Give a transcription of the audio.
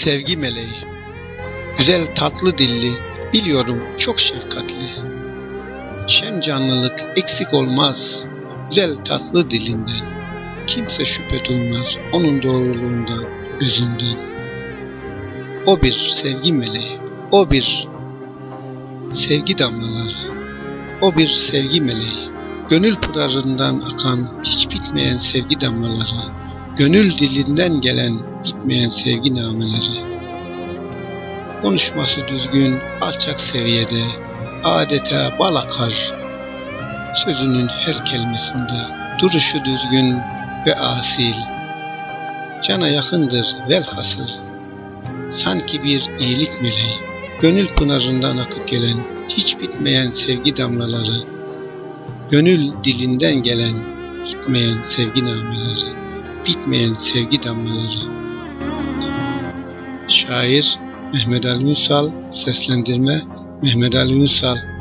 Sevgi meleği, güzel tatlı dilli, biliyorum çok şefkatli. Şen canlılık eksik olmaz, güzel tatlı dilinden. Kimse şüphe duymaz onun doğruluğundan, özünden. O bir sevgi meleği, o bir sevgi damlaları, o bir sevgi meleği. Gönül pınarından akan hiç bitmeyen sevgi damlaları, gönül dilinden gelen bitmeyen sevgi nameleri. Konuşması düzgün, alçak seviyede, adeta bal akar. Sözünün her kelimesinde, duruşu düzgün ve asil. Cana yakındır velhasıl, sanki bir iyilik meleği. Gönül pınarından akıp gelen, hiç bitmeyen sevgi damlaları, gönül dilinden gelen, bitmeyen sevgi nameleri, bitmeyen sevgi damlaları. Şair Mehmet Ali Ünsal, seslendirme Mehmet Ali Ünsal.